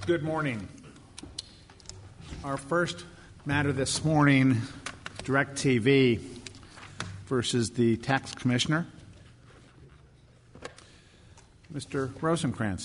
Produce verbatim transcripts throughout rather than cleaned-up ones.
Good morning. Our first matter this morning, DirecTV versus the Tax Commissioner. Mister Rosenkranz.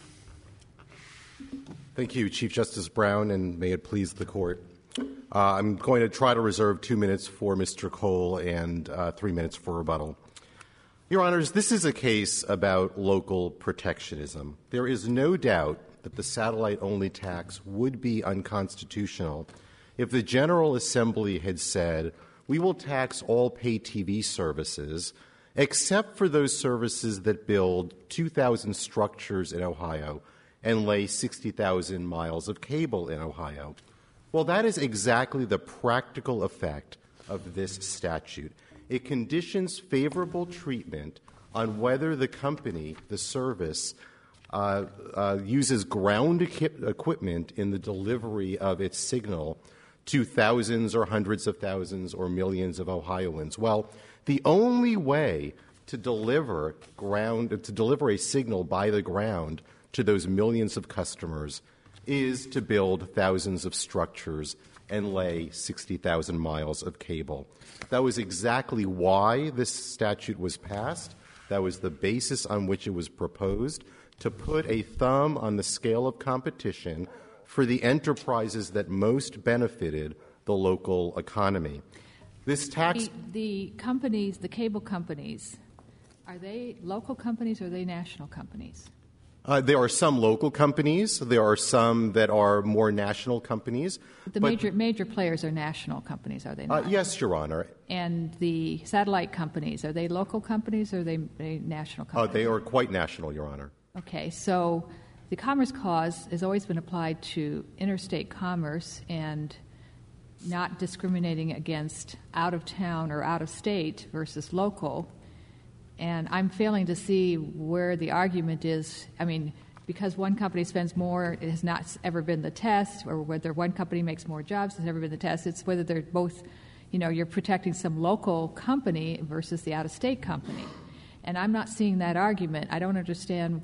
Thank you, Chief Justice Brown, and may it please the Court. Uh, I'm going to try to reserve two minutes for Mister Cole and uh, three minutes for rebuttal. Your Honors, this is a case about local protectionism. There is no doubt that the satellite-only tax would be unconstitutional if the General Assembly had said, we will tax all pay T V services except for those services that build two thousand structures in Ohio and lay sixty thousand miles of cable in Ohio. Well, that is exactly the practical effect of this statute. It conditions favorable treatment on whether the company, the service, uh, uh, uses ground equi- equipment in the delivery of its signal to thousands or hundreds of thousands or millions of Ohioans. Well, the only way to deliver ground to deliver a signal by the ground to those millions of customers is to build thousands of structures and lay sixty thousand miles of cable. That was exactly why this statute was passed. That was the basis on which it was proposed, to put a thumb on the scale of competition for the enterprises that most benefited the local economy. This tax... The, the companies, the cable companies, are they local companies or are they national companies? Uh, there are some local companies. There are some that are more national companies. The but, major major players are national companies, are they not? Uh, yes, Your Honor. And the satellite companies, are they local companies or are they, they national companies? Uh, they are quite national, Your Honor. Okay, so the Commerce Clause has always been applied to interstate commerce and not discriminating against out-of-town or out-of-state versus local. And I'm failing to see where the argument is. I mean, because one company spends more, it has not ever been the test, or whether one company makes more jobs has never been the test. It's whether they're both, you know, you're protecting some local company versus the out-of-state company. And I'm not seeing that argument. I don't understand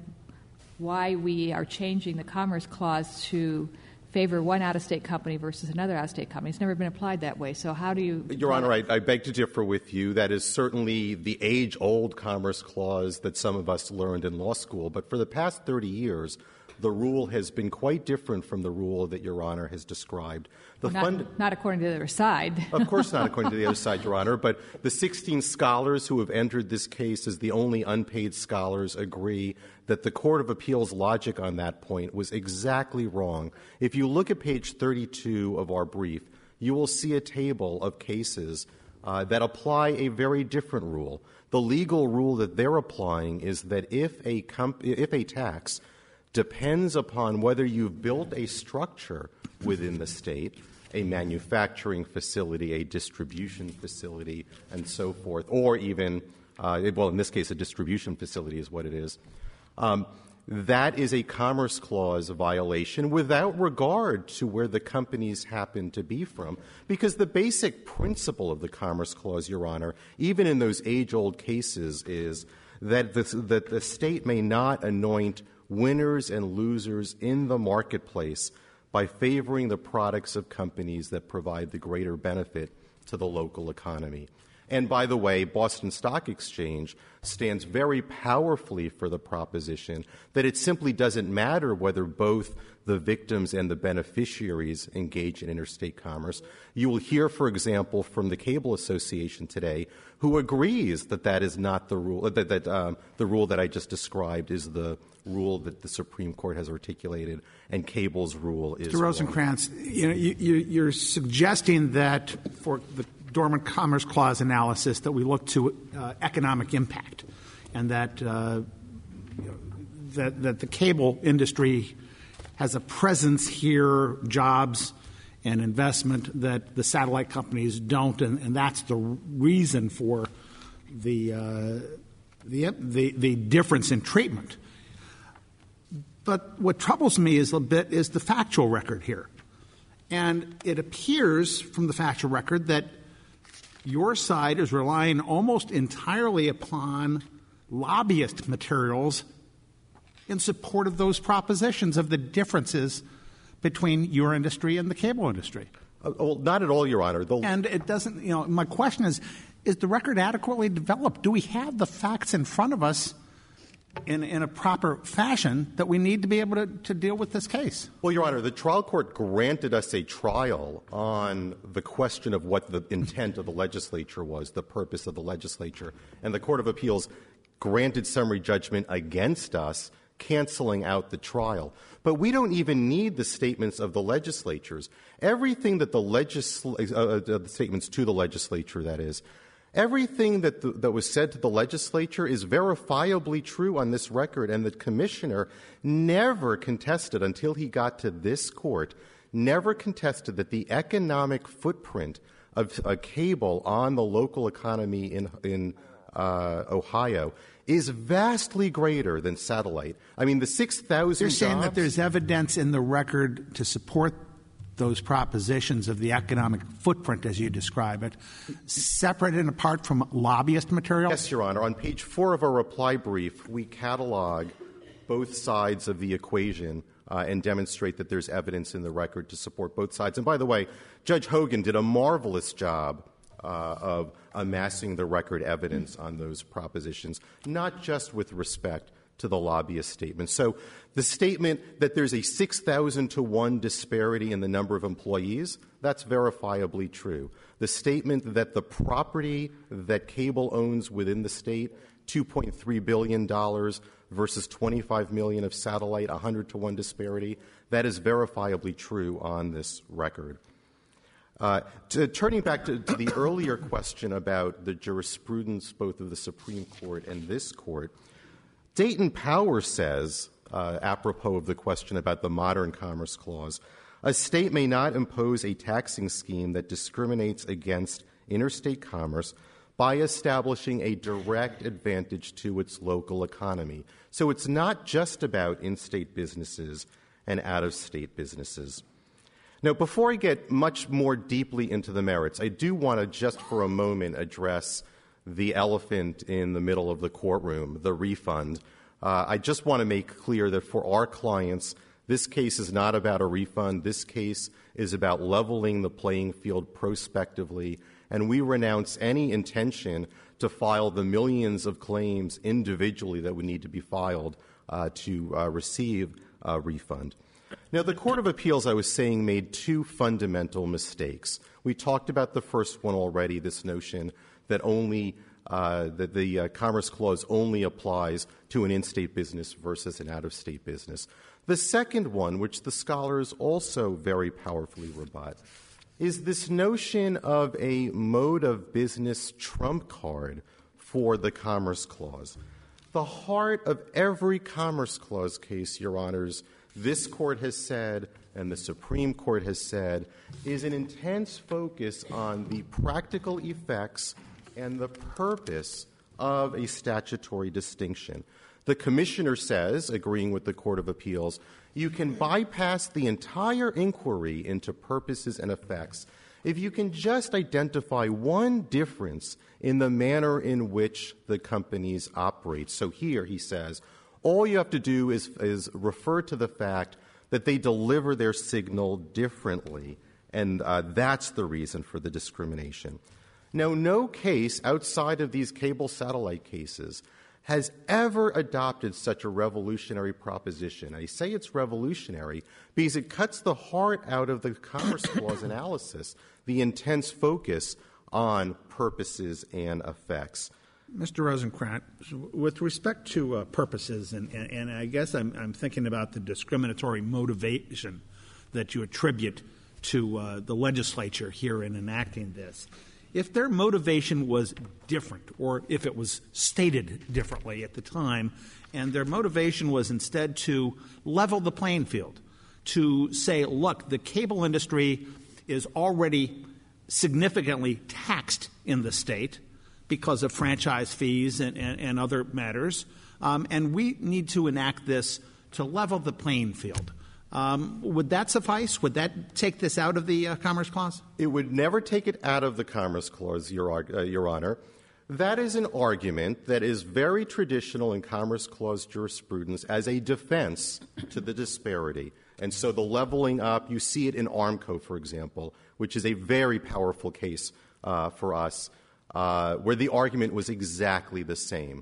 why we are changing the Commerce Clause to favor one out-of-state company versus another out-of-state company. It's never been applied that way. So how do you... Your Honor, I, I beg to differ with you. That is certainly the age-old Commerce Clause that some of us learned in law school. But for the past thirty years, the rule has been quite different from the rule that Your Honor has described. The well, not, fund- not according to the other side. Of course not according to the other side, Your Honor. But the sixteen scholars who have entered this case as the only unpaid scholars agree that the Court of Appeals' logic on that point was exactly wrong. If you look at page thirty-two of our brief, you will see a table of cases uh, that apply a very different rule. The legal rule that they're applying is that if a comp- if a tax depends upon whether you've built a structure within the state, a manufacturing facility, a distribution facility, and so forth, or even, uh, well, in this case, a distribution facility is what it is. Um, that is a Commerce Clause violation without regard to where the companies happen to be from, because the basic principle of the Commerce Clause, Your Honor, even in those age-old cases, is that the, that the state may not anoint winners and losers in the marketplace by favoring the products of companies that provide the greater benefit to the local economy. And by the way, Boston Stock Exchange stands very powerfully for the proposition that it simply doesn't matter whether both the victims and the beneficiaries engage in interstate commerce. You will hear, for example, from the Cable Association today, who agrees that that is not the rule, that, that um, the rule that I just described is the rule that the Supreme Court has articulated, and Cable's rule is Mister Rosenkranz, you know, you, you, you're suggesting that for the Dormant Commerce Clause analysis that we look to uh, economic impact, and that, uh, you know, that that the cable industry has a presence here, jobs and investment that the satellite companies don't, and, and that's the reason for the, uh, the the the difference in treatment. But what troubles me is a bit is the factual record here. And it appears from the factual record that your side is relying almost entirely upon lobbyist materials in support of those propositions of the differences between your industry and the cable industry. Uh, well, not at all, Your Honor. The... And it doesn't, you know, my question is, is the record adequately developed? Do we have the facts in front of us in, in a proper fashion that we need to be able to, to deal with this case? Well, Your Honor, the trial court granted us a trial on the question of what the intent of the legislature was, the purpose of the legislature, and the Court of Appeals granted summary judgment against us, canceling out the trial. But we don't even need the statements of the legislatures. Everything that the legisl- uh, the statements to the legislature, that is, everything that the, that was said to the legislature is verifiably true on this record, and the commissioner never contested until he got to this court, never contested that the economic footprint of a cable on the local economy in in uh, Ohio is vastly greater than satellite. I mean, the six thousand You're saying jobs, that there's evidence in the record to support those propositions of the economic footprint, as you describe it, separate and apart from lobbyist material? Yes, Your Honor. On page four of our reply brief, we catalog both sides of the equation uh, and demonstrate that there's evidence in the record to support both sides. And by the way, Judge Hogan did a marvelous job uh, of amassing the record evidence on those propositions, not just with respect to the lobbyist statement. So the statement that there's a six thousand to one disparity in the number of employees, that's verifiably true. The statement that the property that cable owns within the state, two point three billion dollars versus twenty-five million dollars of satellite, one hundred to one disparity, that is verifiably true on this record. Uh, to, turning back to, to the earlier question about the jurisprudence both of the Supreme Court and this court, Dayton Power says, uh, apropos of the question about the Modern Commerce Clause, a state may not impose a taxing scheme that discriminates against interstate commerce by establishing a direct advantage to its local economy. So it's not just about in-state businesses and out-of-state businesses. Now, before I get much more deeply into the merits, I do want to just for a moment address the elephant in the middle of the courtroom, the refund. Uh, I just want to make clear that for our clients, this case is not about a refund. This case is about leveling the playing field prospectively, and we renounce any intention to file the millions of claims individually that would need to be filed uh, to uh, receive a refund. Now, the Court of Appeals, I was saying, made two fundamental mistakes. We talked about the first one already, this notion that only uh, that the uh, Commerce Clause only applies to an in-state business versus an out-of-state business. The second one, which the scholars also very powerfully rebut, is this notion of a mode of business trump card for the Commerce Clause. The heart of every Commerce Clause case, Your Honors, this Court has said, and the Supreme Court has said, is an intense focus on the practical effects and the purpose of a statutory distinction. The Commissioner says, agreeing with the Court of Appeals, you can bypass the entire inquiry into purposes and effects if you can just identify one difference in the manner in which the companies operate. So here, he says, all you have to do is, is refer to the fact that they deliver their signal differently, and uh, that's the reason for the discrimination. Now, no case outside of these cable satellite cases has ever adopted such a revolutionary proposition. I say it's revolutionary because it cuts the heart out of the Commerce Clause analysis, the intense focus on purposes and effects. Mister Rosenkranz, with respect to uh, purposes, and, and, and I guess I'm, I'm thinking about the discriminatory motivation that you attribute to uh, the legislature here in enacting this. If their motivation was different, or if it was stated differently at the time, and their motivation was instead to level the playing field, to say, look, the cable industry is already significantly taxed in the state because of franchise fees and, and, and other matters, um, and we need to enact this to level the playing field. Um, would that suffice? Would that take this out of the uh, Commerce Clause? It would never take it out of the Commerce Clause, Your, uh, Your Honor. That is an argument that is very traditional in Commerce Clause jurisprudence as a defense to the disparity. And so the leveling up, you see it in Armco, for example, which is a very powerful case uh, for us, uh, where the argument was exactly the same.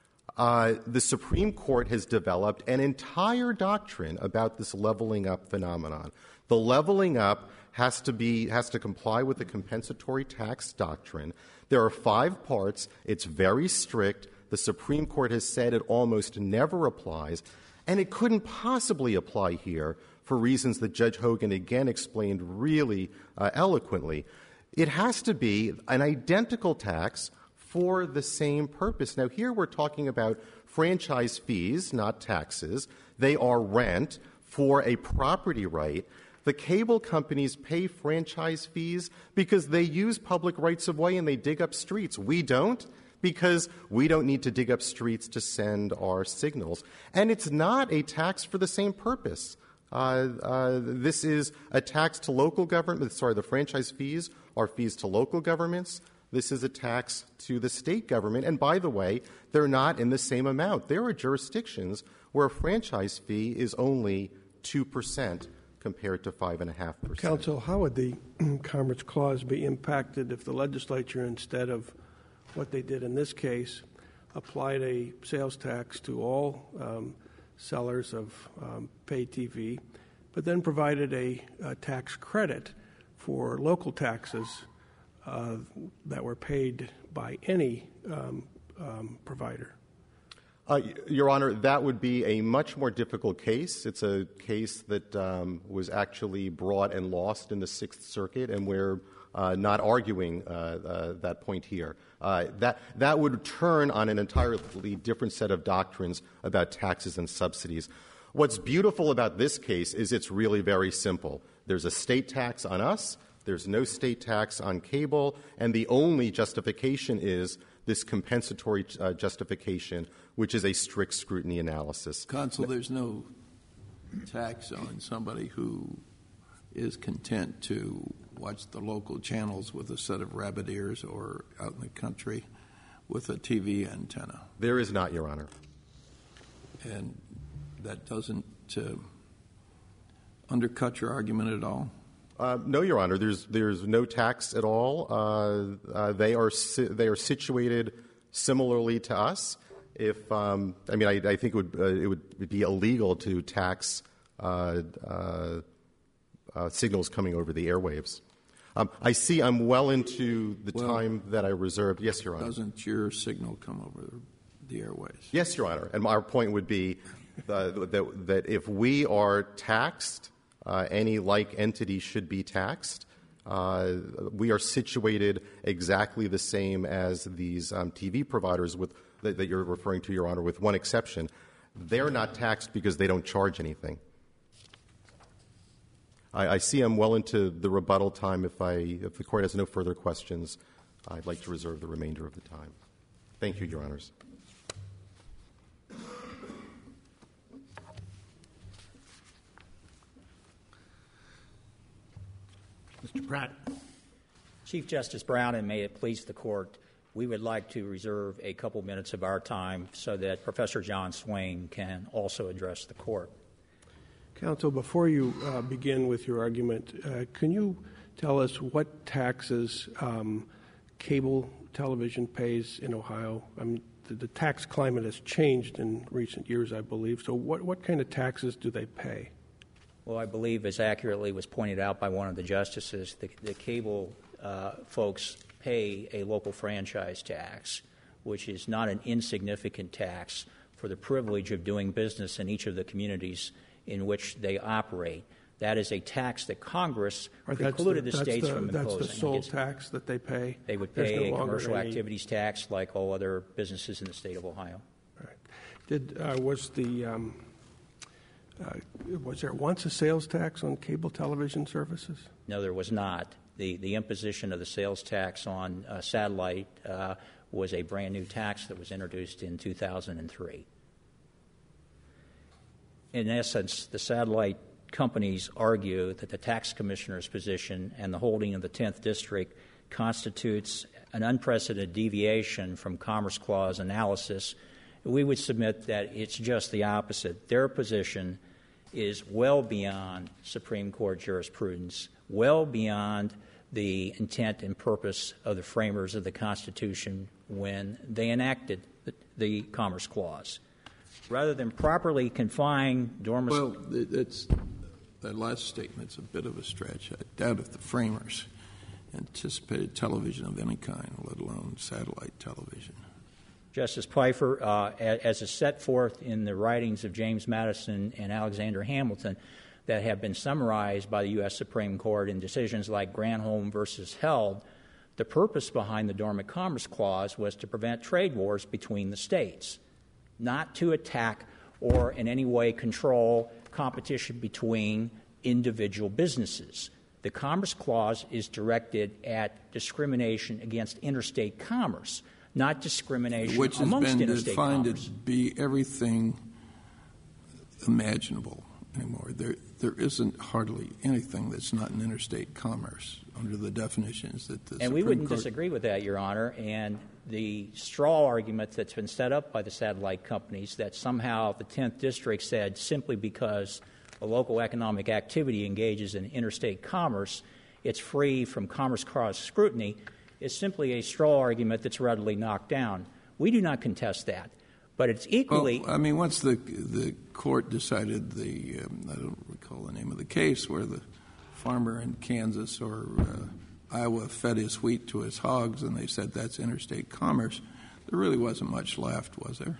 Uh, the Supreme Court has developed an entire doctrine about this leveling up phenomenon. The leveling up has to be has to comply with the compensatory tax doctrine. There are five parts. It's very strict. The Supreme Court has said it almost never applies, and it couldn't possibly apply here for reasons that Judge Hogan again explained really uh, eloquently. It has to be an identical tax for the same purpose. Now, here we're talking about franchise fees, not taxes. They are rent for a property right. The cable companies pay franchise fees because they use public rights of way and they dig up streets. We don't, because we don't need to dig up streets to send our signals. And it's not a tax for the same purpose. Uh, uh, this is a tax to local government. Sorry, the franchise fees are fees to local governments. This is a tax to the state government. And by the way, they're not in the same amount. There are jurisdictions where a franchise fee is only two percent compared to five point five percent. Counsel, how would the Commerce Clause be impacted if the legislature, instead of what they did in this case, applied a sales tax to all um, sellers of um, pay T V, but then provided a, a tax credit for local taxes uh, that were paid by any um, um, provider? Uh, Your Honor, that would be a much more difficult case. It's a case that um, was actually brought and lost in the Sixth Circuit, and we're uh, not arguing uh, uh, that point here. Uh, that that would turn on an entirely different set of doctrines about taxes and subsidies. What's beautiful about this case is it's really very simple. There's a state tax on us. There's no state tax on cable, and the only justification is this compensatory uh, justification, which is a strict scrutiny analysis. Counsel, there's no tax on somebody who is content to watch the local channels with a set of rabbit ears or out in the country with a T V antenna. There is not, Your Honor. And that doesn't uh, undercut your argument at all? Uh, no, Your Honor. There's there's no tax at all. Uh, uh, they are si- they are situated similarly to us. If um, I mean, I, I think it would uh, it would be illegal to tax uh, uh, uh, signals coming over the airwaves. Um, I see I'm well into the well, time that I reserved. Yes, Your Honor. Doesn't your signal come over the airways? Yes, Your Honor. And our point would be uh, that that if we are taxed, Uh, any like entity should be taxed. Uh, we are situated exactly the same as these um, T V providers with, that, that you're referring to, Your Honor, with one exception. They're not taxed because they don't charge anything. I, I see I'm well into the rebuttal time. If, I, if the Court has no further questions, I'd like to reserve the remainder of the time. Thank you, Your Honors. Mister Pratt. Chief Justice Brown, and may it please the Court, we would like to reserve a couple minutes of our time so that Professor John Swain can also address the Court. Counsel, before you uh, begin with your argument, uh, can you tell us what taxes um, cable television pays in Ohio? I mean, the, the tax climate has changed in recent years, I believe. So what, what kind of taxes do they pay? Well, I believe, as accurately was pointed out by one of the justices, the, the cable uh, folks pay a local franchise tax, which is not an insignificant tax for the privilege of doing business in each of the communities in which they operate. That is a tax that Congress Or precluded the, the states the, from imposing. That's the sole tax that they pay? They would There's pay no a commercial any... activities tax like all other businesses in the state of Ohio. All right. Did, uh, was the... Um, Uh, was there once a sales tax on cable television services? No, there was not. The the imposition of the sales tax on uh, satellite uh, was a brand new tax that was introduced in two thousand three. In essence, the satellite companies argue that the tax commissioner's position and the holding of the tenth District constitutes an unprecedented deviation from Commerce Clause analysis, we would submit that it's just the opposite. Their position is well beyond Supreme Court jurisprudence, well beyond the intent and purpose of the framers of the Constitution when they enacted the, the Commerce Clause. Rather than properly confining dormant... Well, it's, that last statement's a bit of a stretch. I doubt if the framers anticipated television of any kind, let alone satellite television. Justice Pfeiffer, uh, as is set forth in the writings of James Madison and Alexander Hamilton that have been summarized by the U S Supreme Court in decisions like Granholm versus Held, the purpose behind the Dormant Commerce Clause was to prevent trade wars between the states, not to attack or in any way control competition between individual businesses. The Commerce Clause is directed at discrimination against interstate commerce, not discrimination Which has amongst been interstate defined commerce. to be everything imaginable anymore. There, there isn't hardly anything that's not in interstate commerce under the definitions that the And Supreme we wouldn't Court... disagree with that, Your Honor. And the straw argument that's been set up by the satellite companies that somehow the tenth District said simply because a local economic activity engages in interstate commerce, it's free from Commerce Clause scrutiny, is simply a straw argument that's readily knocked down. We do not contest that. But it's equally... Well, I mean, once the the court decided the, um, I don't recall the name of the case, where the farmer in Kansas or uh, Iowa fed his wheat to his hogs and they said that's interstate commerce, there really wasn't much left, was there?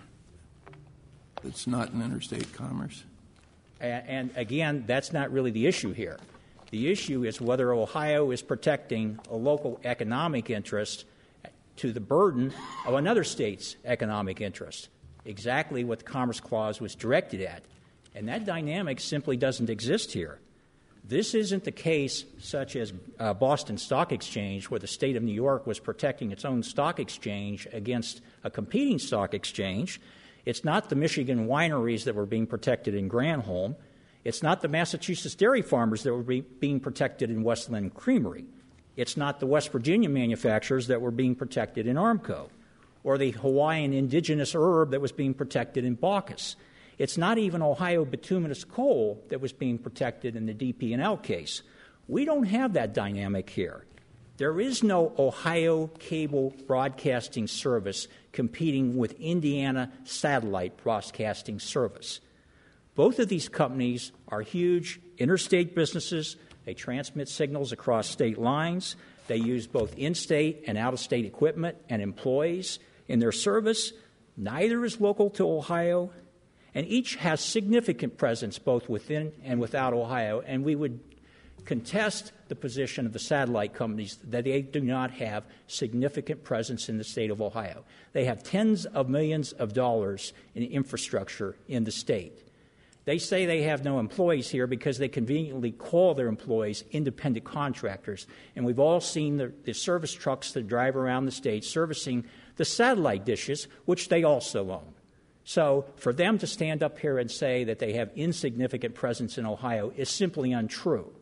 It's not in interstate commerce. And, and again, that's not really the issue here. The issue is whether Ohio is protecting a local economic interest to the burden of another state's economic interest, exactly what the Commerce Clause was directed at. And that dynamic simply doesn't exist here. This isn't the case such as uh, Boston Stock Exchange, where the state of New York was protecting its own stock exchange against a competing stock exchange. It's not the Michigan wineries that were being protected in Granholm. It's not the Massachusetts dairy farmers that were be, being protected in Westland Creamery. It's not the West Virginia manufacturers that were being protected in Armco, or the Hawaiian indigenous herb that was being protected in Baucus. It's not even Ohio bituminous coal that was being protected in the D P and L case. We don't have that dynamic here. There is no Ohio cable broadcasting service competing with Indiana satellite broadcasting service. Both of these companies are huge interstate businesses. They transmit signals across state lines. They use both in-state and out-of-state equipment and employees in their service. Neither is local to Ohio, and each has significant presence both within and without Ohio, and we would contest the position of the satellite companies that they do not have significant presence in the state of Ohio. They have tens of millions of dollars in infrastructure in the state. They say they have no employees here because they conveniently call their employees independent contractors. And we've all seen the, the service trucks that drive around the state servicing the satellite dishes, which they also own. So for them to stand up here and say that they have insignificant presence in Ohio is simply untrue.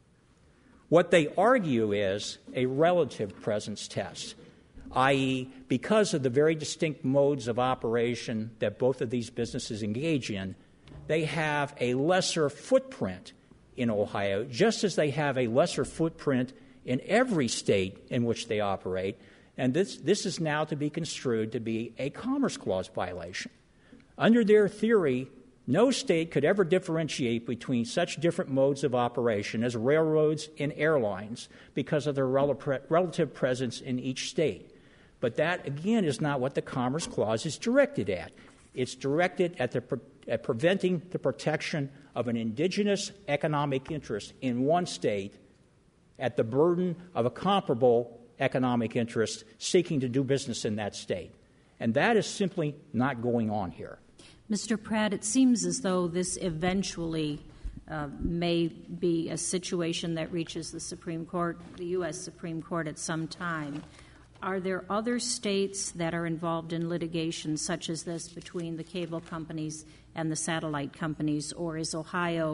What they argue is a relative presence test, that is, because of the very distinct modes of operation that both of these businesses engage in, they have a lesser footprint in Ohio, just as they have a lesser footprint in every state in which they operate. And this, this is now to be construed to be a Commerce Clause violation. Under their theory, no state could ever differentiate between such different modes of operation as railroads and airlines because of their rel- relative presence in each state. But that, again, is not what the Commerce Clause is directed at. It's directed at, the, at preventing the protection of an indigenous economic interest in one state at the burden of a comparable economic interest seeking to do business in that state. And that is simply not going on here. Mister Pratt, it seems as though this eventually uh, may be a situation that reaches the Supreme Court, the U S Supreme Court at some time. Are there other states that are involved in litigation such as this between the cable companies and the satellite companies, or is Ohio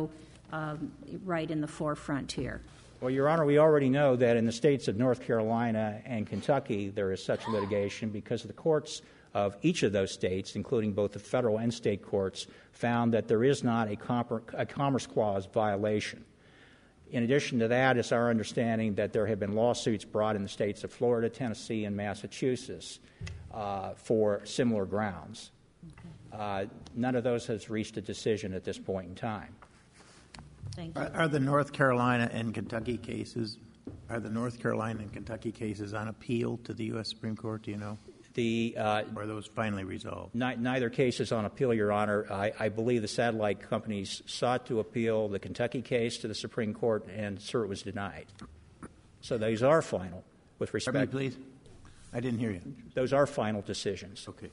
um, right in the forefront here? Well, Your Honor, we already know that in the states of North Carolina and Kentucky there is such litigation because the courts of each of those states, including both the federal and state courts, found that there is not a, com- a Commerce Clause violation. In addition to that, it's our understanding that there have been lawsuits brought in the states of Florida, Tennessee, and Massachusetts uh, for similar grounds. Okay. Uh, none of those has reached a decision at this point in time. Thank you. Are, are the North Carolina and Kentucky cases, are the North Carolina and Kentucky cases on appeal to the U S Supreme Court, do you know? The, uh, or are those finally resolved? Ni- neither case is on appeal, Your Honor. I, I believe the satellite companies sought to appeal the Kentucky case to the Supreme Court, and, sir, it was denied. So those are final with respect. Pardon me, please? I didn't hear you. Those are final decisions. Okay.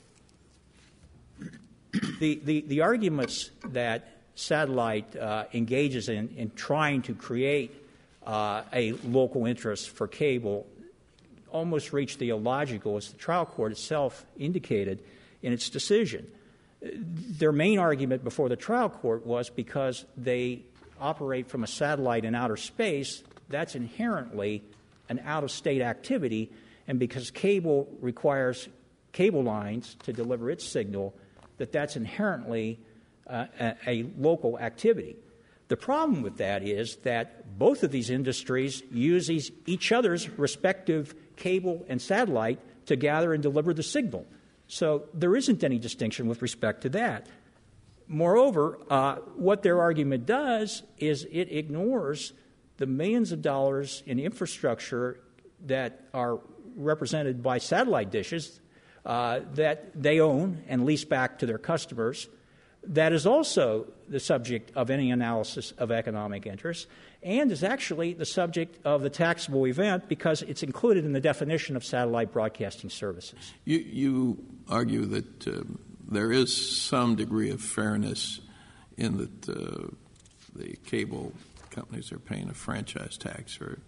The, the, the arguments that satellite uh, engages in, in trying to create uh, a local interest for cable almost reached the illogical, as the trial court itself indicated in its decision. Their main argument before the trial court was because they operate from a satellite in outer space, that's inherently an out-of-state activity, and because cable requires cable lines to deliver its signal, that that's inherently uh, a, a local activity. The problem with that is that both of these industries use these, each other's respective cable and satellite to gather and deliver the signal. So there isn't any distinction with respect to that. Moreover, uh, what their argument does is it ignores the millions of dollars in infrastructure that are represented by satellite dishes uh, that they own and lease back to their customers. That is also the subject of any analysis of economic interest and is actually the subject of the taxable event because it's included in the definition of satellite broadcasting services. You, you argue that uh, there is some degree of fairness in that uh, the cable companies are paying a franchise tax or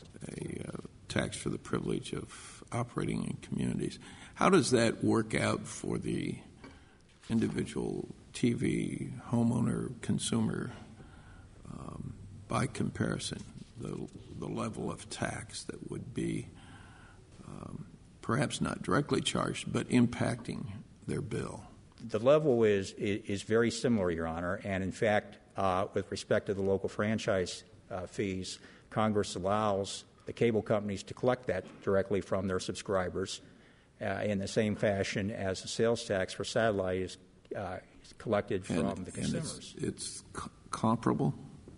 a uh, tax for the privilege of operating in communities. How does that work out for the individual T V homeowner, consumer, um, by comparison, the, the level of tax that would be um, perhaps not directly charged, but impacting their bill? The level is, is, is very similar, Your Honor, and in fact, uh, with respect to the local franchise uh, fees, Congress allows the cable companies to collect that directly from their subscribers uh, in the same fashion as the sales tax for satellite is uh, collected from and, the consumers. And it's, it's c- comparable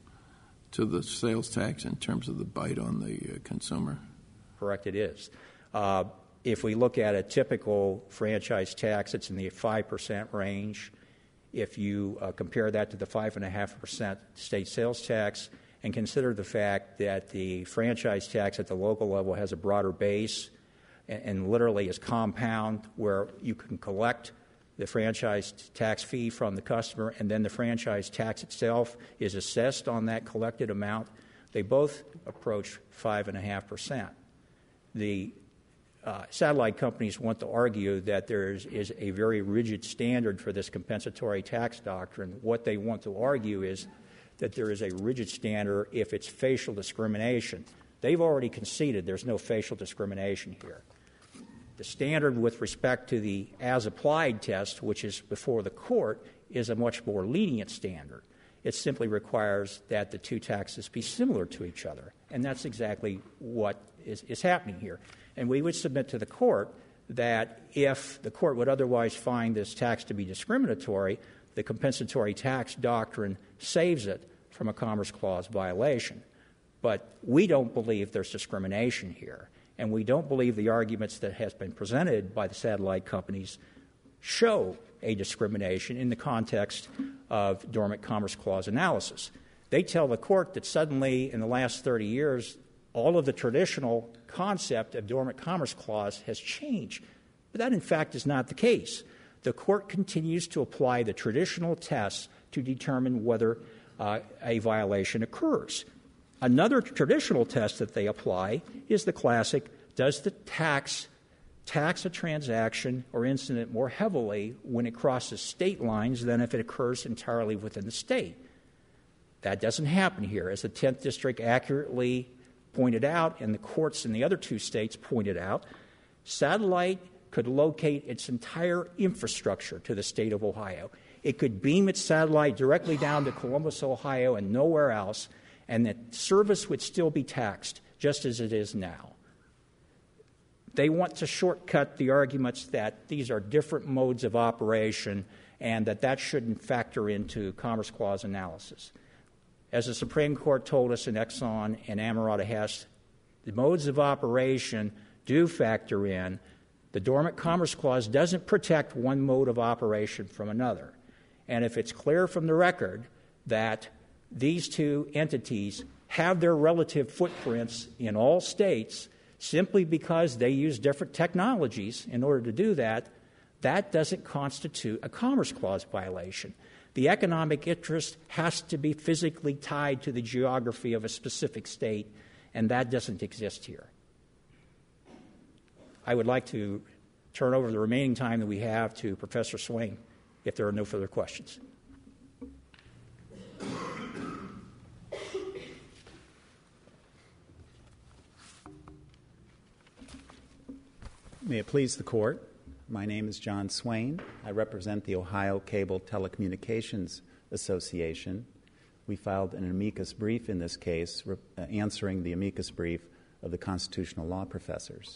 to the sales tax in terms of the bite on the uh, consumer? Correct, it is. Uh, if we look at a typical franchise tax, it's in the five percent range. If you uh, compare that to the five point five percent state sales tax and consider the fact that the franchise tax at the local level has a broader base and, and literally is compound where you can collect the franchise tax fee from the customer, and then the franchise tax itself is assessed on that collected amount, they both approach five point five percent. The uh, satellite companies want to argue that there is, is a very rigid standard for this compensatory tax doctrine. What they want to argue is that there is a rigid standard if it's facial discrimination. They've already conceded there's no facial discrimination here. The standard with respect to the as-applied test, which is before the court, is a much more lenient standard. It simply requires that the two taxes be similar to each other, and that's exactly what is, is happening here. And we would submit to the court that if the court would otherwise find this tax to be discriminatory, the compensatory tax doctrine saves it from a Commerce Clause violation. But we don't believe there's discrimination here. And we don't believe the arguments that has been presented by the satellite companies show a discrimination in the context of dormant Commerce Clause analysis. They tell the court that suddenly in the last thirty years, all of the traditional concept of dormant Commerce Clause has changed. But that, in fact, is not the case. The court continues to apply the traditional tests to determine whether uh, a violation occurs. Another traditional test that they apply is the classic, does the tax tax a transaction or incident more heavily when it crosses state lines than if it occurs entirely within the state? That doesn't happen here. As the tenth District accurately pointed out, and the courts in the other two states pointed out, satellite could locate its entire infrastructure to the state of Ohio. It could beam its satellite directly down to Columbus, Ohio, and nowhere else, and the service would still be taxed, just as it is now. They want to shortcut the arguments that these are different modes of operation and that that shouldn't factor into Commerce Clause analysis. As the Supreme Court told us in Exxon and Amerada Hess, the modes of operation do factor in. The Dormant Commerce Clause doesn't protect one mode of operation from another. And if it's clear from the record that these two entities have their relative footprints in all states simply because they use different technologies in order to do that, that doesn't constitute a Commerce Clause violation. The economic interest has to be physically tied to the geography of a specific state, and that doesn't exist here. I would like to turn over the remaining time that we have to Professor Swain, if there are no further questions. May it please the Court. My name is John Swain. I represent the Ohio Cable Telecommunications Association. We filed an amicus brief in this case, re- uh, answering the amicus brief of the constitutional law professors.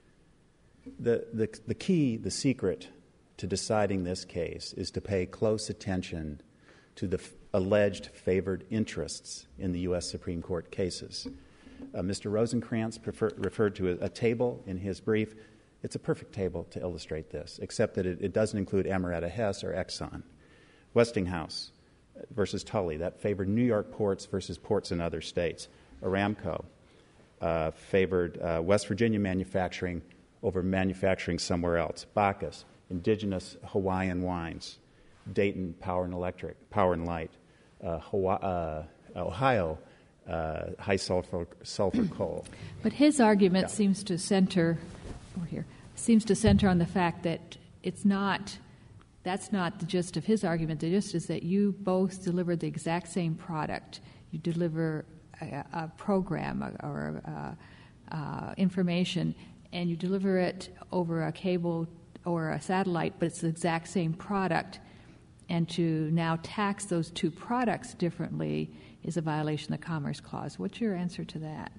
The, the, the key, the secret to deciding this case is to pay close attention to the f- alleged favored interests in the U S Supreme Court cases. Uh, Mister Rosenkranz prefer- referred to a, a table in his brief. It's a perfect table to illustrate this, except that it, it doesn't include Amerada Hess or Exxon. Westinghouse versus Tully, that favored New York ports versus ports in other states. Aramco uh, favored uh, West Virginia manufacturing over manufacturing somewhere else. Bacchus, indigenous Hawaiian wines. Dayton, Power and Electric, Power and Light. Uh, Hawaii, uh, Ohio, uh, high sulfur, sulfur coal. But his argument Yeah. seems to center, over here, seems to center on the fact that it's not, that's not the gist of his argument. The gist is that you both deliver the exact same product. You deliver a, a program or uh, uh, information, and you deliver it over a cable or a satellite, but it's the exact same product. And to now tax those two products differently is a violation of the Commerce Clause. What's your answer to that?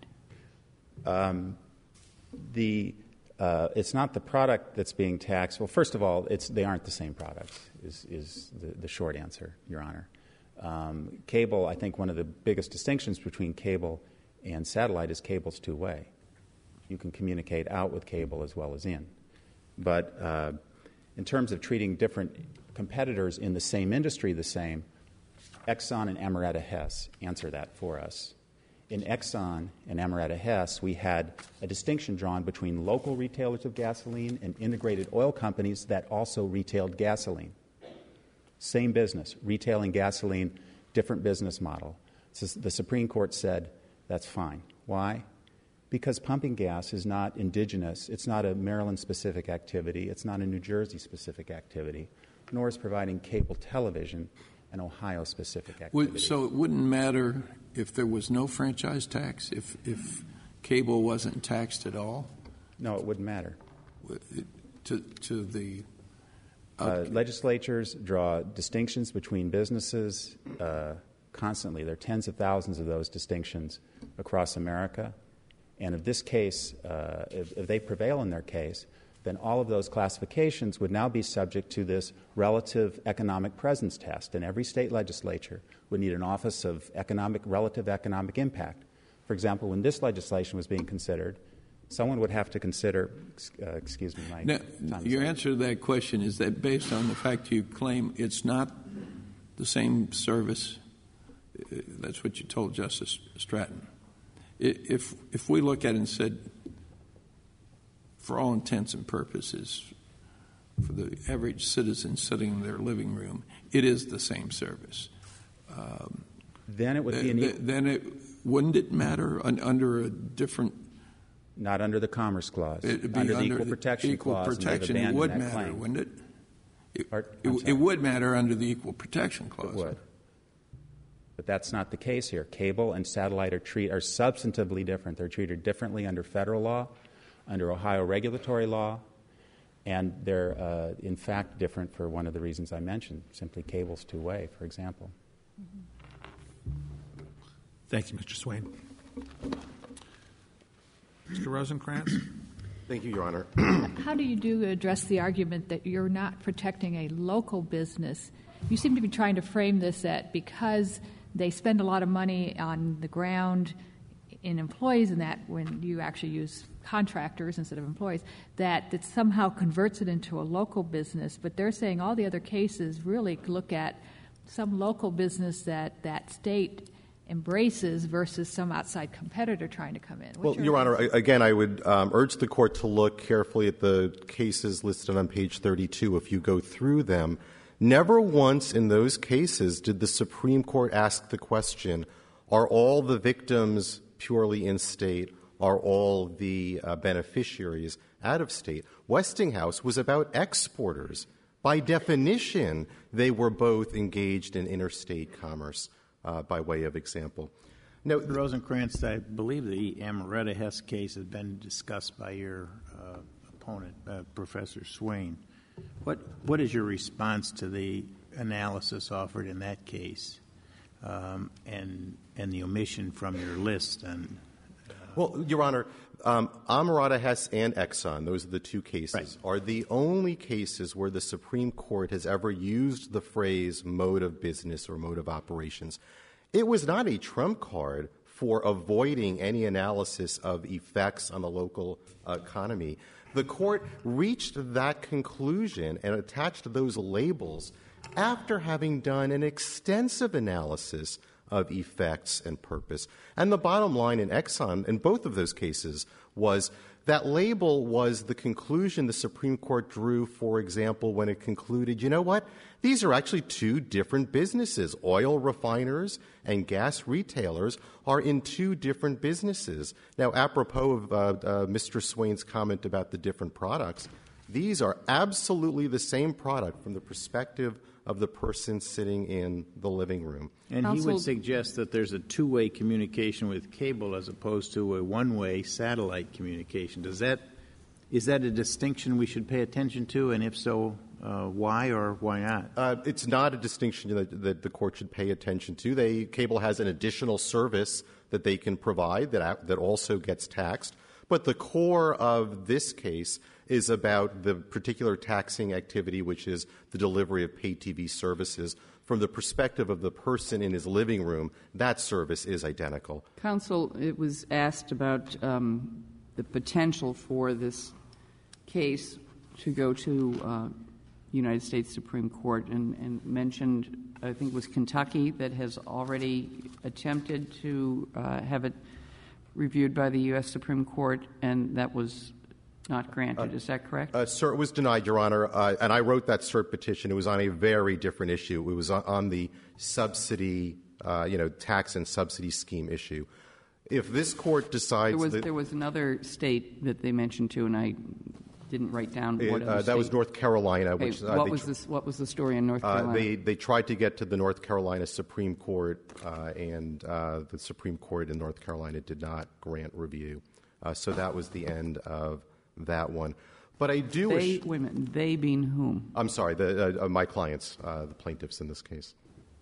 Um, the uh, it's not the product that's being taxed. Well, first of all, it's they aren't the same products. Is is the, the short answer, Your Honor. Um, cable, I think, one of the biggest distinctions between cable and satellite is cable's two-way. You can communicate out with cable as well as in. But uh, in terms of treating different competitors in the same industry the same, Exxon and Amerada Hess answer that for us. In Exxon and Amerada Hess, we had a distinction drawn between local retailers of gasoline and integrated oil companies that also retailed gasoline. Same business, retailing gasoline, different business model. So the Supreme Court said that's fine. Why? Because pumping gas is not indigenous. It's not a Maryland-specific activity. It's not a New Jersey-specific activity, nor is providing cable television an Ohio-specific activity. Would, so it wouldn't matter if there was no franchise tax, if, if cable wasn't taxed at all? No, it wouldn't matter. To, to the uh, legislatures draw distinctions between businesses uh, constantly. There are tens of thousands of those distinctions across America. And if this case, uh, if, if they prevail in their case, then all of those classifications would now be subject to this relative economic presence test. And every state legislature would need an Office of Economic Relative Economic Impact. For example, when this legislation was being considered, someone would have to consider, uh, excuse me, my now, time your is up. answer to that question is that based on the fact you claim it's not the same service, uh, that's what you told Justice Stratton. If, if we look at it and said, for all intents and purposes, for the average citizen sitting in their living room, it is the same service. Um, then it would be an th- th- then it wouldn't it matter un- under a different. Not under the Commerce Clause. It'd be under the under Equal Protection equal Clause. protection, and it would that matter, claim. wouldn't it? It, Part, it, it would matter under the Equal Protection Clause. It would. But that's not the case here. Cable and satellite are, treat, are substantively different. They're treated differently under federal law, under Ohio regulatory law, and they're, uh, in fact, different for one of the reasons I mentioned, simply cable's two-way, for example. Thank you, Mister Swain. Mister Rosenkranz? Thank you, Your Honor. How do you do address the argument that you're not protecting a local business? You seem to be trying to frame this that because they spend a lot of money on the ground in employees and that when you actually use contractors instead of employees, that it somehow converts it into a local business. But they're saying all the other cases really look at some local business that that state embraces versus some outside competitor trying to come in. What's well, your Your Honor, I, again, I would um, urge the Court to look carefully at the cases listed on page thirty-two. If you go through them, never once in those cases did the Supreme Court ask the question, are all the victims purely in-state? Are all the uh, beneficiaries out-of-state? Westinghouse was about exporters. By definition, they were both engaged in interstate commerce. Uh, by way of example. Now, Rosenkranz, I believe the Amaretta Hess case has been discussed by your uh, opponent, uh, Professor Swain. What What is your response to the analysis offered in that case um, and and the omission from your list? And uh, well, Your Honor, um, Amaretta Hess and Exxon, those are the two cases, right. are the only cases where the Supreme Court has ever used the phrase mode of business or mode of operations. It was not a trump card for avoiding any analysis of effects on the local uh, economy. The Court reached that conclusion and attached those labels after having done an extensive analysis of effects and purpose. And the bottom line in Exxon, in both of those cases, was that label was the conclusion the Supreme Court drew, for example, when it concluded, you know what, these are actually two different businesses. Oil refiners and gas retailers are in two different businesses. Now, apropos of uh, uh, Mister Swain's comment about the different products, these are absolutely the same product from the perspective of the person sitting in the living room. And Counsel, he would suggest that there's a two-way communication with cable as opposed to a one-way satellite communication. Does that is that a distinction we should pay attention to? And if so, uh, why or why not? Uh, it's not a distinction that, that the Court should pay attention to. They, cable has an additional service that they can provide that that also gets taxed. But the core of this case is about the particular taxing activity, which is the delivery of pay T V services. From the perspective of the person in his living room, that service is identical. Counsel, it was asked about um, the potential for this case to go to uh, United States Supreme Court and, and mentioned, I think it was Kentucky, that has already attempted to uh, have it reviewed by the U S Supreme Court, and that was not granted. Uh, Is that correct? Uh, sir, it was denied, Your Honor, uh, and I wrote that cert petition. It was on a very different issue. It was on, on the subsidy, uh, you know, tax and subsidy scheme issue. If this Court decides there was, that there was another state that they mentioned too, and I didn't write down what it, other uh, that was North Carolina. Okay, Which, uh, what they, was this? What was the story in North Carolina? Uh, they they tried to get to the North Carolina Supreme Court, uh, and uh, the Supreme Court in North Carolina did not grant review. Uh, so that was the end of that one. But I do. They, ass- wait a minute. They being whom? I'm sorry. The, uh, my clients, uh, the plaintiffs in this case,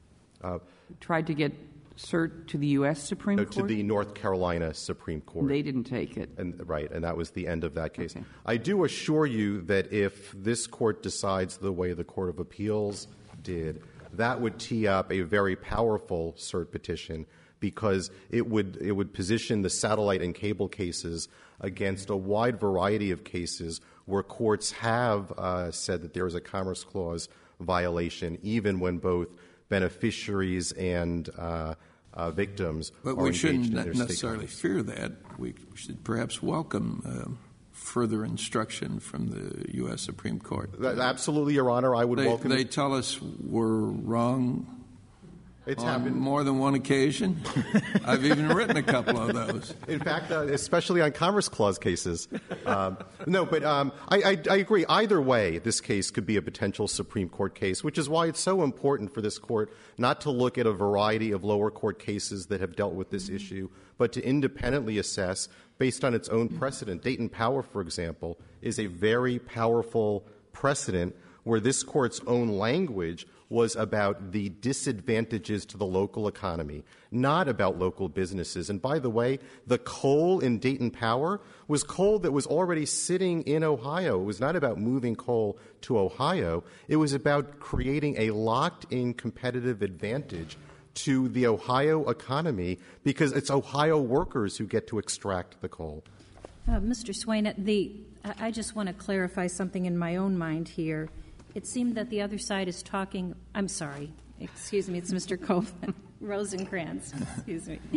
uh, tried to get cert to the U S Supreme no, Court? to the North Carolina Supreme Court. They didn't take it. And, right, and that was the end of that case. Okay. I do assure you that if this Court decides the way the Court of Appeals did, that would tee up a very powerful cert petition because it would it would position the satellite and cable cases against a wide variety of cases where courts have uh, said that there is a Commerce Clause violation, even when both beneficiaries and uh, uh, victims but are we engaged shouldn't in their state necessarily commerce. fear that. We should perhaps welcome uh, further instruction from the U S Supreme Court. That, absolutely, Your Honor. I would they, welcome They it. tell us we're wrong It's on happened more than one occasion. I've even written a couple of those. In fact, uh, especially on Commerce Clause cases. Um, no, but um, I, I, I agree. Either way, this case could be a potential Supreme Court case, which is why it's so important for this Court not to look at a variety of lower court cases that have dealt with this issue, but to independently assess based on its own precedent. Dayton Power, for example, is a very powerful precedent where this Court's own language was about the disadvantages to the local economy, not about local businesses. And by the way, the coal in Dayton Power was coal that was already sitting in Ohio. It was not about moving coal to Ohio. It was about creating a locked-in competitive advantage to the Ohio economy because it's Ohio workers who get to extract the coal. Uh, Mister Swain, the, I just want to clarify something in my own mind here. It seemed that the other side is talking – I'm sorry. Excuse me. It's Mister Copeland. Rosencrantz. Excuse me.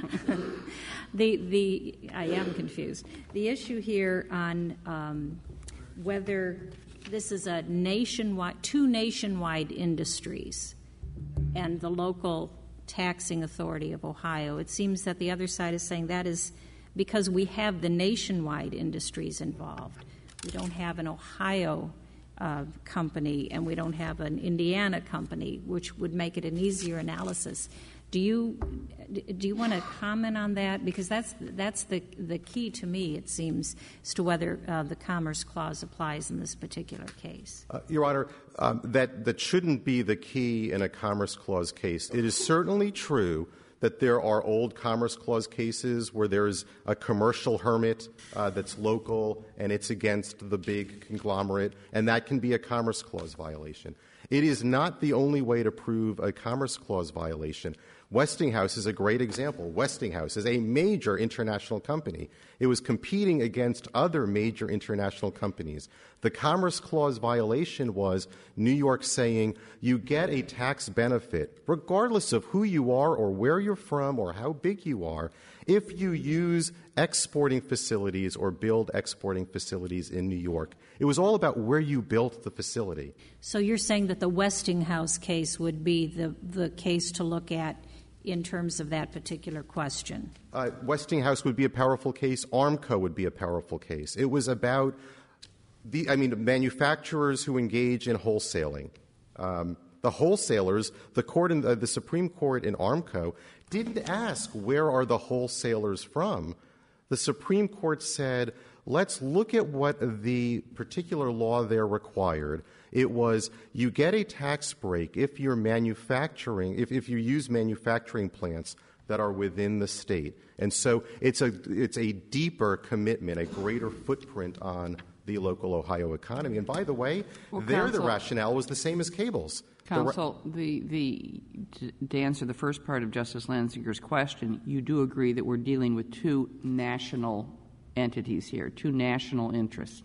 the, the, I am confused. The issue here on um, whether this is a nationwide – two nationwide industries and the local taxing authority of Ohio, it seems that the other side is saying that is because we have the nationwide industries involved. We don't have an Ohio Uh, company, and we don't have an Indiana company, which would make it an easier analysis. Do you do you want to comment on that? Because that's that's the the key to me, it seems, as to whether uh, the Commerce Clause applies in this particular case. Uh, Your Honor, um, that that shouldn't be the key in a Commerce Clause case. It is certainly true that there are old Commerce Clause cases where there's a commercial hermit uh, that's local and it's against the big conglomerate, and that can be a Commerce Clause violation. It is not the only way to prove a Commerce Clause violation. Westinghouse is a great example. Westinghouse is a major international company. It was competing against other major international companies. The Commerce Clause violation was New York saying you get a tax benefit, regardless of who you are or where you're from or how big you are, if you use exporting facilities or build exporting facilities in New York. It was all about where you built the facility. So you're saying that the Westinghouse case would be the, the case to look at in terms of that particular question? Uh, Westinghouse would be a powerful case. Armco would be a powerful case. It was about, the, I mean, manufacturers who engage in wholesaling. Um, the wholesalers, the court in the, the Supreme Court in Armco didn't ask where are the wholesalers from. The Supreme Court said, let's look at what the particular law there required. It was you get a tax break if you're manufacturing, if, if you use manufacturing plants that are within the state. And so it's a, it's a deeper commitment, a greater footprint on the local Ohio economy. And by the way, well, there counsel, the rationale was the same as cables. Counsel, the, the, the, to answer the first part of Justice Lanzinger's question, you do agree that we're dealing with two national entities here, two national interests,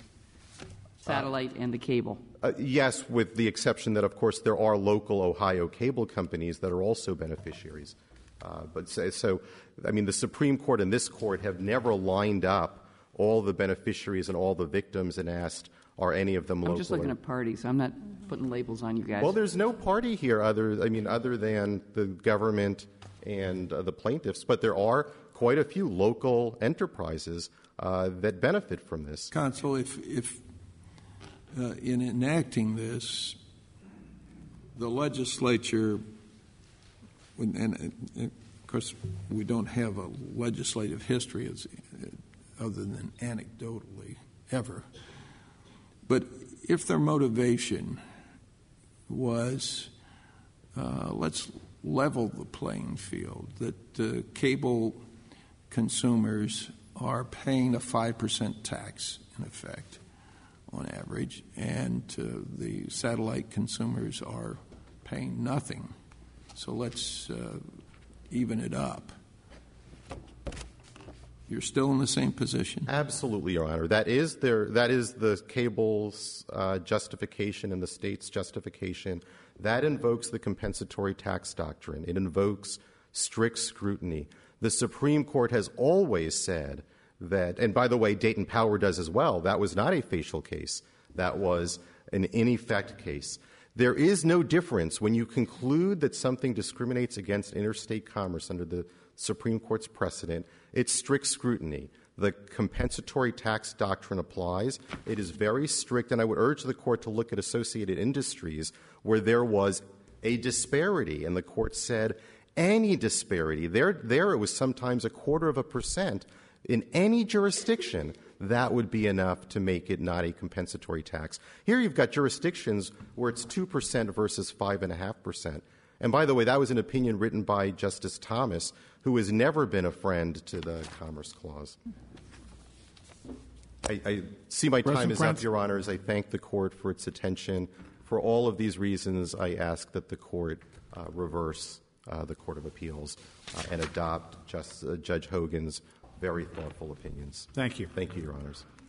satellite uh, and the cable. Uh, yes, with the exception that, of course, there are local Ohio cable companies that are also beneficiaries. Uh, but so, so, I mean, the Supreme Court and this Court have never lined up all the beneficiaries and all the victims and asked, are any of them I'm local? I'm just looking or... at parties. I'm not putting labels on you guys. Well, there's no party here other, I mean, other than the government and uh, the plaintiffs, but there are quite a few local enterprises uh, that benefit from this. Counsel, if, if uh, in enacting this, the legislature, and, and, and of course we don't have a legislative history as, uh, other than anecdotally ever, but if their motivation was uh, let's level the playing field, that uh, cable consumers are paying a five percent tax, in effect, on average, and uh, the satellite consumers are paying nothing. So let's uh, even it up. You're still in the same position? Absolutely, Your Honor. That is their, that is the cable's uh, justification and the state's justification. That invokes the compensatory tax doctrine. It invokes strict scrutiny. The Supreme Court has always said that, and by the way, Dayton Power does as well, that was not a facial case. That was an in effect case. There is no difference when you conclude that something discriminates against interstate commerce under the Supreme Court's precedent. It's strict scrutiny. The compensatory tax doctrine applies. It is very strict, and I would urge the Court to look at Associated Industries where there was a disparity, and the Court said any disparity, there, there it was sometimes a quarter of a percent in any jurisdiction, that would be enough to make it not a compensatory tax. Here you've got jurisdictions where it's two percent versus five point five percent. And by the way, that was an opinion written by Justice Thomas, who has never been a friend to the Commerce Clause. I, I see my time President is Prince. up, Your Honors. I thank the Court for its attention. For all of these reasons, I ask that the Court uh, reverse uh, the Court of Appeals uh, and adopt Just, uh, Judge Hogan's very thoughtful opinions. Thank you. Thank you, Your Honors.